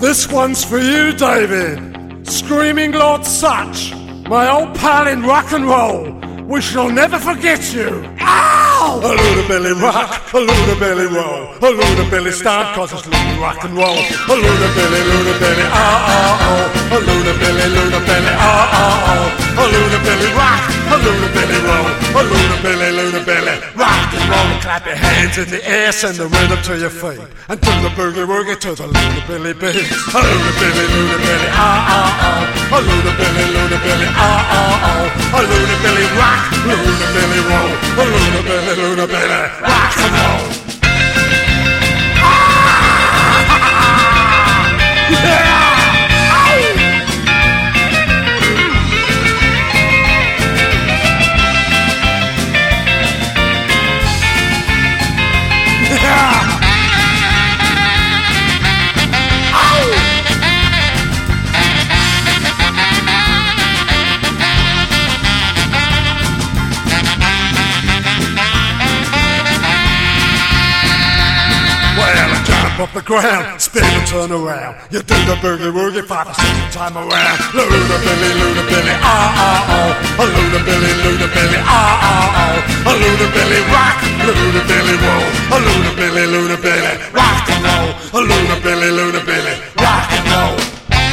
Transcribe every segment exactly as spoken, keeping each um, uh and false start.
This one's for you, David. Screaming Lord Sutch, my old pal in rock and roll. We shall never forget you. Ow! A Lunabilly rock, a Lunabilly roll, a Lunabilly stand cause it's Luna rock and roll. A Lunabilly, Lunabilly, ah ah oh. A Lunabilly, Lunabilly, ah ah oh. A Lunabilly rock, a Lunabilly roll, a Lunabilly, Lunabilly rock and roll. Clap your hands in the air, send the rhythm to your feet, and do the boogie woogie to the Lunabilly beat. A Lunabilly, Lunabilly, ah ah oh. A Lunabilly, Lunabilly, ah ah oh. A Lunabilly rock, Lunabilly roll, a Lunabilly, Lunabilly rock and roll. Yeah! Off the ground, spin and turn around. You do the boogie woogie five or six time around. Lunabilly, Lunabilly, ah ah oh. A Lunabilly, Lunabilly, ah ah oh. A Lunabilly rock, Lunabilly roll. A Lunabilly, Lunabilly rock and roll. A Lunabilly, Lunabilly rock and roll.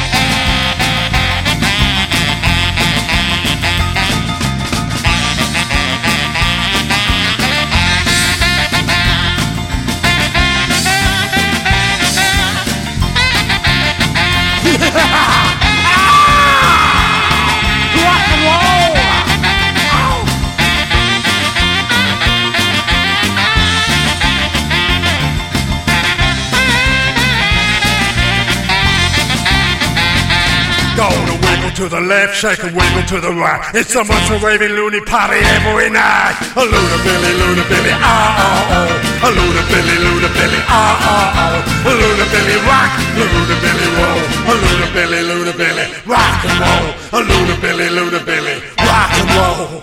To the left, shake and wiggle to the right. It's the most raving loony party every night. A Lunabilly, Lunabilly, ah ah oh. A Lunabilly, Lunabilly, ah ah oh. A Lunabilly rock, Lunabilly roll. A Lunabilly, Lunabilly rock and roll. A Lunabilly, Lunabilly rock and roll.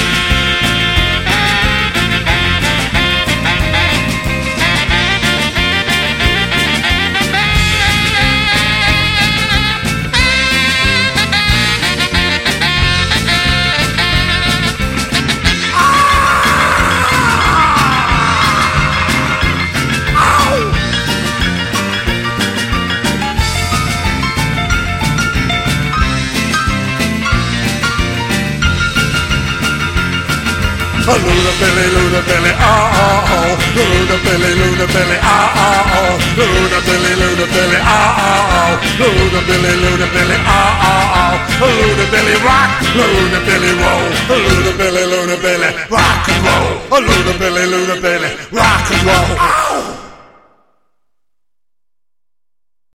A Lunabilly, Lunabilly, ah ah oh. Lunabilly, Lunabilly, ah ah oh. Lunabilly, Lunabilly, ah ah oh. Lunabilly, Lunabilly, ah ah oh. A Lunabilly rock, Lunabilly roll. A Lunabilly, Lunabilly rock and roll. A Lunabilly, Lunabilly rock and roll. Ow!